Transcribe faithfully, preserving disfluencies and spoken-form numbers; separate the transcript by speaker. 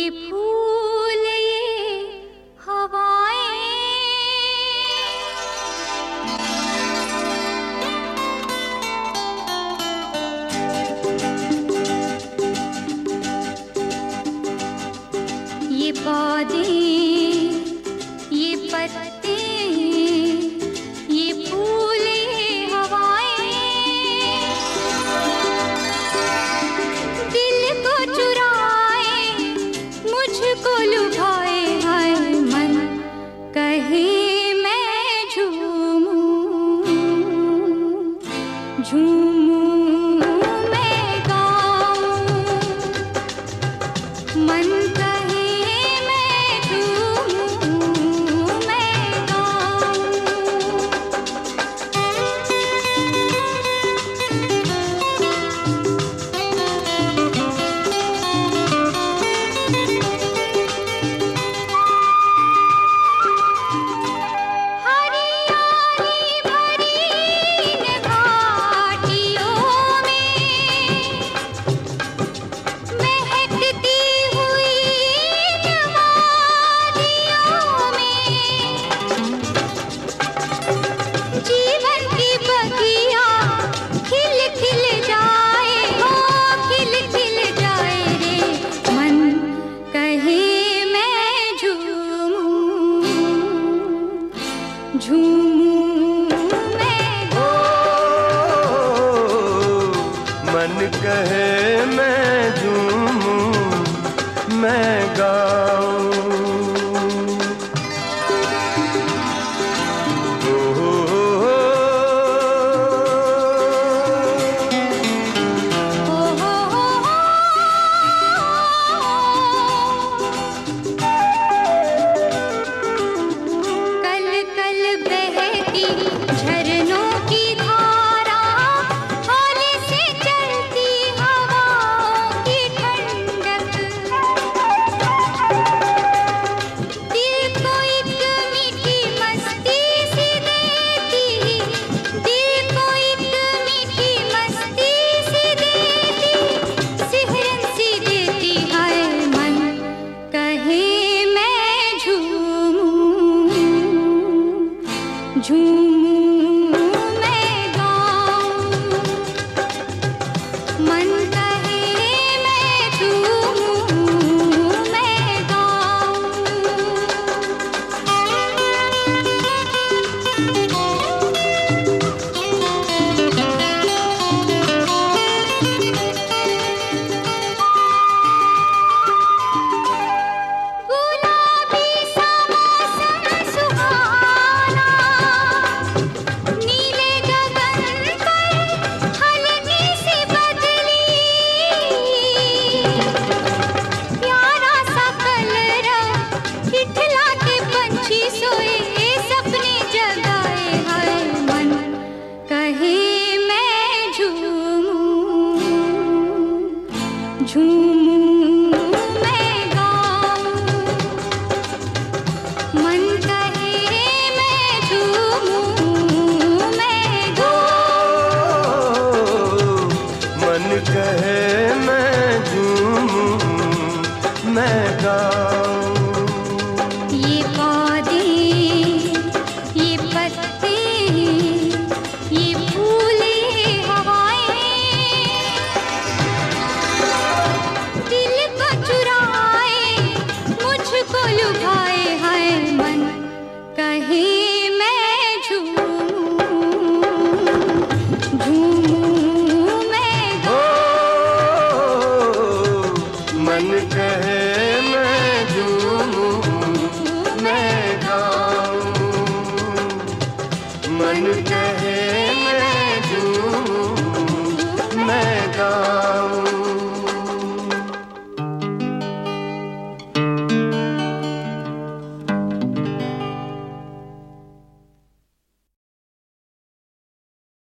Speaker 1: ये फूल ये हवाएं, ये पौधे ये पत्ते ये फूल ये हवाएं, दिल को चुराए मुझको लुभाए, हाय मन कहे मैं झूमूं झूमूं मैं गाऊं, मन
Speaker 2: मन कहे मैं झूमूं मैं गाऊं,
Speaker 1: झूमूं मैं गाऊं, मन कहे मैं झूमूं मैं गाऊं। गुलाबी सा मौसम सुहाना, नीले गगन पर हल्की सी बदली, प्यारा सा कलरव इठला के पंछी सोए, सपने जगाए, हाय मन कहे मैं झूमूं झूमूं मैं गाऊं, मन कहे मैं झूमूं मैं गाऊं,
Speaker 2: मन कहे मैं झूमूं मैं गाऊं।